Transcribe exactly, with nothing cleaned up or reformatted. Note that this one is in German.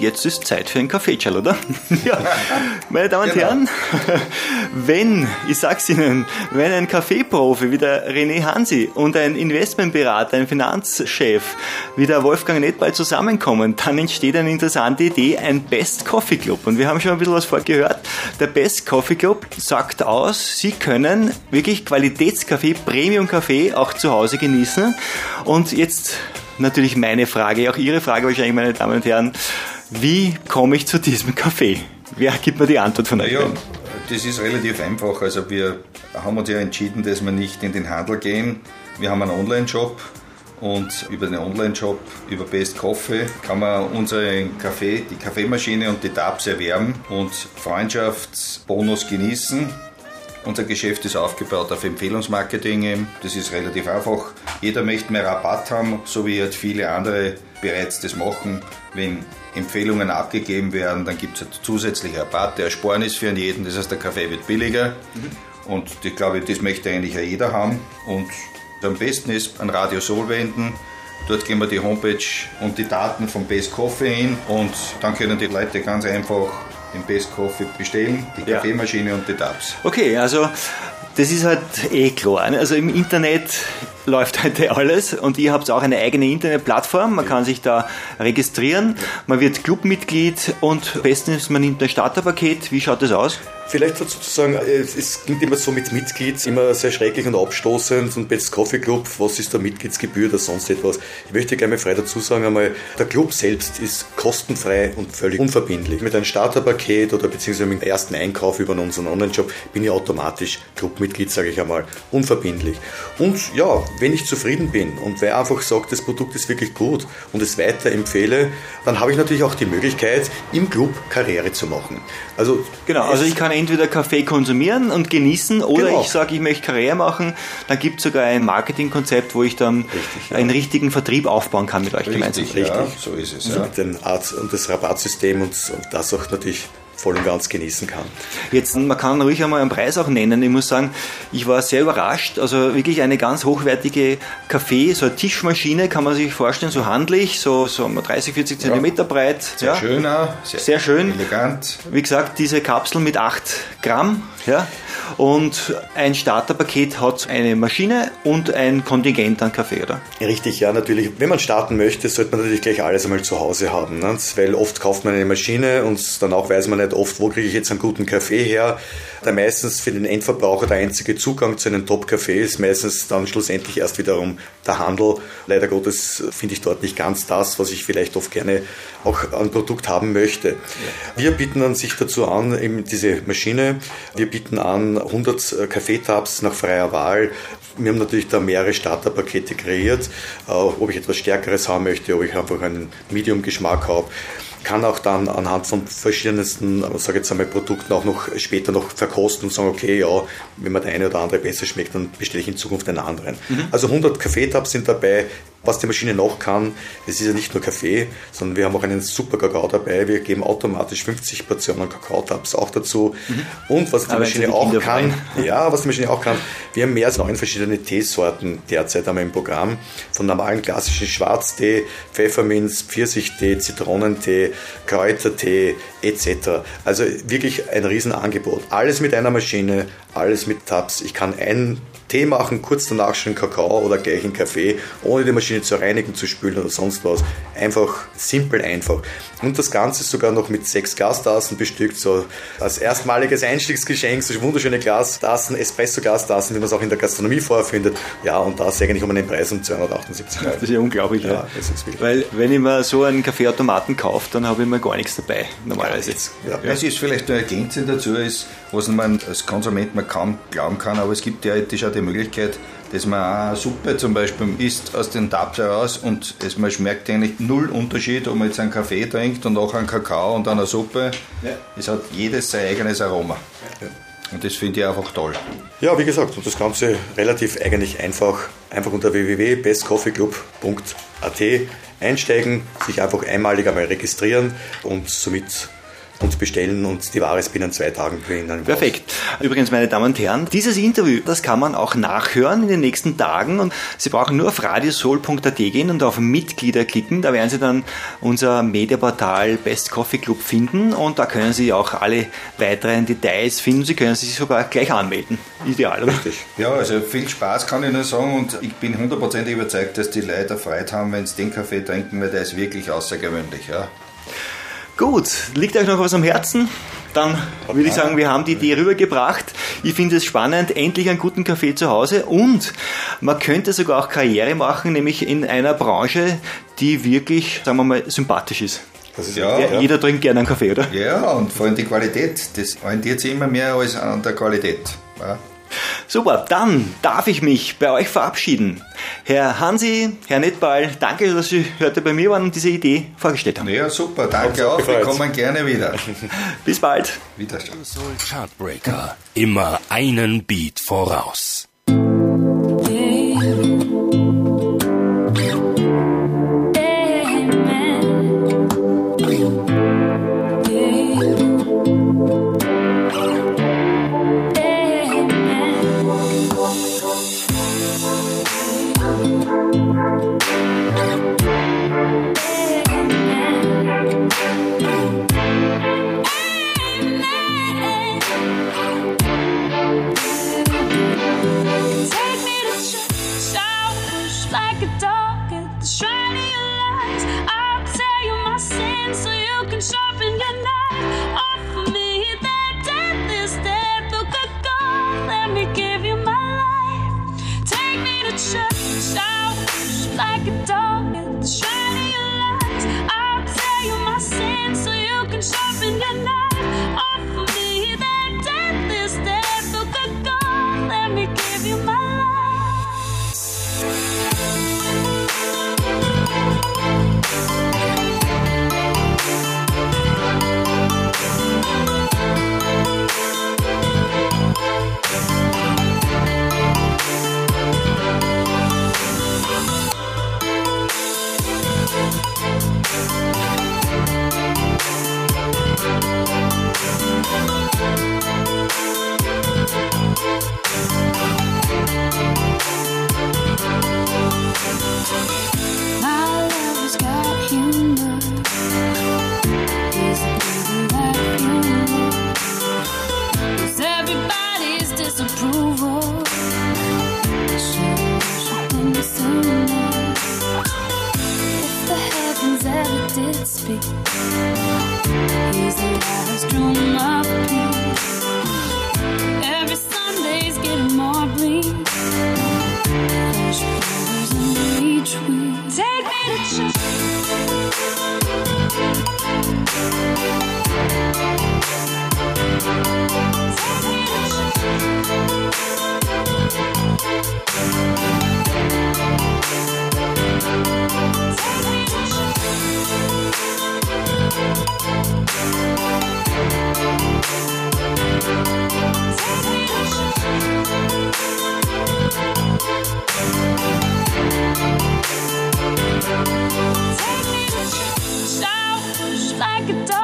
jetzt ist Zeit für einen Kaffeeschall, oder? Ja, meine Damen und genau. Herren, wenn, ich sag's Ihnen, wenn ein Kaffeeprofi wie der René Hansi und ein Investmentberater, ein Finanzchef wie der Wolfgang Nettball zusammenkommen, dann entsteht eine interessante Idee, ein Best Coffee Club. Und wir haben schon ein bisschen was vorgehört. Der Best Coffee Club sagt aus, Sie können wirklich Qualitätskaffee, Premium-Kaffee auch zu Hause genießen. Und jetzt natürlich meine Frage, auch Ihre Frage wahrscheinlich, meine Damen und Herren. Wie komme ich zu diesem Kaffee? Wer gibt mir die Antwort von euch? Ja, das ist relativ einfach. Also wir haben uns ja entschieden, dass wir nicht in den Handel gehen. Wir haben einen Online-Shop und über den Online-Shop, über Best Coffee, kann man unseren Kaffee, die Kaffeemaschine und die Tabs erwerben und Freundschaftsbonus genießen. Unser Geschäft ist aufgebaut auf Empfehlungsmarketing. Das ist relativ einfach. Jeder möchte mehr Rabatt haben, so wie halt viele andere bereits das machen. Wenn Empfehlungen abgegeben werden, dann gibt es halt zusätzliche Rabatte, Ersparnis für jeden. Das heißt, der Kaffee wird billiger. Mhm. Und ich glaube, das möchte eigentlich ja jeder haben. Und am besten ist an Radio Sol wenden. Dort gehen wir die Homepage und die Daten von Best Coffee hin. Und dann können die Leute ganz einfach den Best Coffee bestellen, die ja. Kaffeemaschine und die Tabs. Okay, also das ist halt eh klar. Also im Internet läuft heute alles und ihr habt auch eine eigene Internetplattform. Man kann sich da registrieren, man wird Clubmitglied und bestens man nimmt ein Starterpaket. Wie schaut das aus? Vielleicht dazu zu sagen, es klingt immer so mit Mitglied, immer sehr schrecklich und abstoßend und Best Coffee Club, was ist da Mitgliedsgebühr oder sonst etwas. Ich möchte gleich mal frei dazu sagen, einmal, der Club selbst ist kostenfrei und völlig unverbindlich. Mit einem Starterpaket oder beziehungsweise mit dem ersten Einkauf über unseren Online-Shop bin ich automatisch Clubmitglied, sage ich einmal, unverbindlich. Und ja, wenn ich zufrieden bin und wer einfach sagt, das Produkt ist wirklich gut und es weiterempfehle, dann habe ich natürlich auch die Möglichkeit, im Club Karriere zu machen. Also, genau, also ich kann entweder Kaffee konsumieren und genießen oder genau. ich sage, ich möchte Karriere machen. Dann gibt es sogar ein Marketingkonzept, wo ich dann Richtig, ja. einen richtigen Vertrieb aufbauen kann mit euch Richtig, gemeinsam. Richtig, ja, so ist es. Und, ja. den Art und das Rabattsystem und, und das auch natürlich voll und ganz genießen kann. Jetzt, man kann ruhig einmal einen Preis auch nennen. Ich muss sagen, ich war sehr überrascht. Also wirklich eine ganz hochwertige Kaffee, so eine Tischmaschine, kann man sich vorstellen, so handlich, so, so dreißig, vierzig ja. Zentimeter breit. Sehr ja. schön auch. Sehr, sehr schön. Elegant. Wie gesagt, diese Kapsel mit acht Gramm. Ja. Und ein Starterpaket hat eine Maschine und ein Kontingent an Kaffee, oder? Richtig, ja, natürlich. Wenn man starten möchte, sollte man natürlich gleich alles einmal zu Hause haben. Ne? Weil oft kauft man eine Maschine und danach weiß man nicht oft, wo kriege ich jetzt einen guten Kaffee her. Da meistens für den Endverbraucher der einzige Zugang zu einem Top-Kaffee ist meistens dann schlussendlich erst wiederum der Handel. Leider Gottes finde ich dort nicht ganz das, was ich vielleicht oft gerne auch an Produkt haben möchte. Ja. Wir bieten an sich dazu an, eben diese Maschine. Wir bieten an hundert Kaffeetabs nach freier Wahl. Wir haben natürlich da mehrere Starterpakete kreiert, ob ich etwas Stärkeres haben möchte, ob ich einfach einen Medium-Geschmack habe. Kann auch dann anhand von verschiedensten, sage jetzt einmal, Produkten auch noch später noch verkosten und sagen, okay, ja, wenn mir der eine oder andere besser schmeckt, dann bestelle ich in Zukunft einen anderen. Mhm. Also hundert Kaffeetabs sind dabei. Was die Maschine noch kann, es ist ja nicht nur Kaffee, sondern wir haben auch einen super Kakao dabei. Wir geben automatisch fünfzig Portionen Kakaotabs auch dazu. Mhm. Und was die Aber Maschine auch kann, ja, was die Maschine auch kann, wir haben mehr als neun verschiedene Teesorten derzeit haben wir im Programm. Von normalen klassischen Schwarztee, Pfefferminz, Pfirsichtee, Zitronentee, Kräutertee et cetera. Also wirklich ein Riesenangebot. Alles mit einer Maschine, alles mit Tabs. Ich kann einen Tee machen, kurz danach schon Kakao oder gleich einen Kaffee, ohne die Maschine zu reinigen, zu spülen oder sonst was. Einfach simpel, einfach. Und das Ganze sogar noch mit sechs Glastassen bestückt, so als erstmaliges Einstiegsgeschenk, so wunderschöne Glastassen, Espresso-Glastassen, wie man es auch in der Gastronomie vorfindet. Ja, und das eigentlich um einen Preis um zweihundertachtundsiebzig Euro. Das ist ja unglaublich. Ja, ja. Das ist wirklich. Weil wenn ich mir so einen Kaffeeautomaten kaufe, dann habe ich mir gar nichts dabei, normalerweise. Ja, ja. Es ist vielleicht eine Ergänzung dazu, ist, was man als Konsument man kaum glauben kann, aber es gibt theoretisch auch die Möglichkeit, dass man auch eine Suppe zum Beispiel isst aus den Tabs heraus und es, man schmeckt eigentlich null Unterschied, ob man jetzt einen Kaffee trinkt und auch einen Kakao und dann eine Suppe. Ja. Es hat jedes sein eigenes Aroma. Ja. Und das finde ich einfach toll. Ja, wie gesagt, und das Ganze relativ eigentlich einfach, einfach unter w w w punkt best coffee club punkt a t einsteigen, sich einfach einmalig einmal registrieren und somit und bestellen und die Ware ist binnen zwei Tagen für ihn dann. Perfekt. Übrigens, meine Damen und Herren, dieses Interview, das kann man auch nachhören in den nächsten Tagen und Sie brauchen nur auf radiosol punkt a t gehen und auf Mitglieder klicken. Da werden Sie dann unser Mediaportal Best Coffee Club finden und da können Sie auch alle weiteren Details finden. Sie können sich sogar gleich anmelden. Ideal, oder? Richtig. Ja, also viel Spaß kann ich nur sagen und ich bin hundertprozentig überzeugt, dass die Leute Freude haben, wenn sie den Kaffee trinken, weil der ist wirklich außergewöhnlich. Ja. Gut, liegt euch noch was am Herzen? Dann würde ich sagen, wir haben die Idee rübergebracht. Ich finde es spannend, endlich einen guten Kaffee zu Hause und man könnte sogar auch Karriere machen, nämlich in einer Branche, die wirklich, sagen wir mal, sympathisch ist. Das ist Ja, Ja, jeder trinkt gerne einen Kaffee, oder? Ja, und vor allem die Qualität. Das orientiert sich immer mehr als an der Qualität. Ja. Super, dann darf ich mich bei euch verabschieden. Herr Hansi, Herr Nettball, danke, dass Sie heute bei mir waren und diese Idee vorgestellt haben. Ja, super, danke auch. Wir gefreut. kommen gerne wieder. Bis bald. Wiederschauen. Soul Chartbreaker. Immer einen Beat voraus. Like a dog.